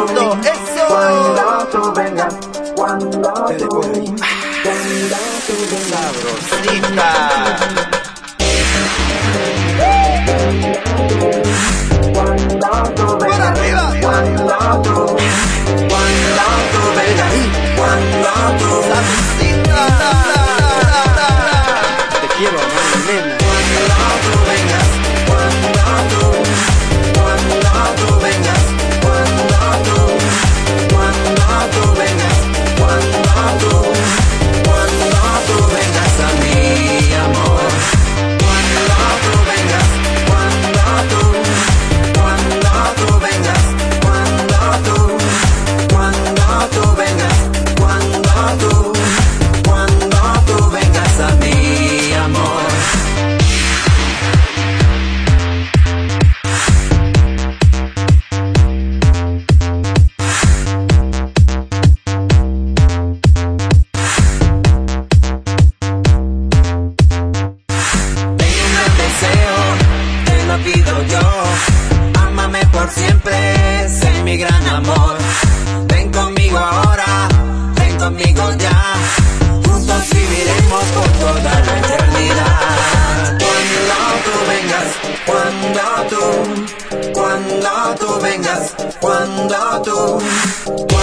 bailando, eso. Cuando tú vengas, cuando Dale por ahí. Sabrosita. Por arriba. cuando tú vengas, cuando tú Sabrosita. Te quiero, nena. cuando tú vengas, cuando tú vengas, cuando tú vengas, cuando tú vengas a mi amor, cuando tú vengas, cuando tú vengas, cuando tú vengas, cuando tú vengas a mi amor. Pido yo, ámame por siempre, sé mi gran amor. Ven conmigo ahora, ven conmigo ya, juntos viviremos por toda la eternidad. Cuando tú vengas, cuando tú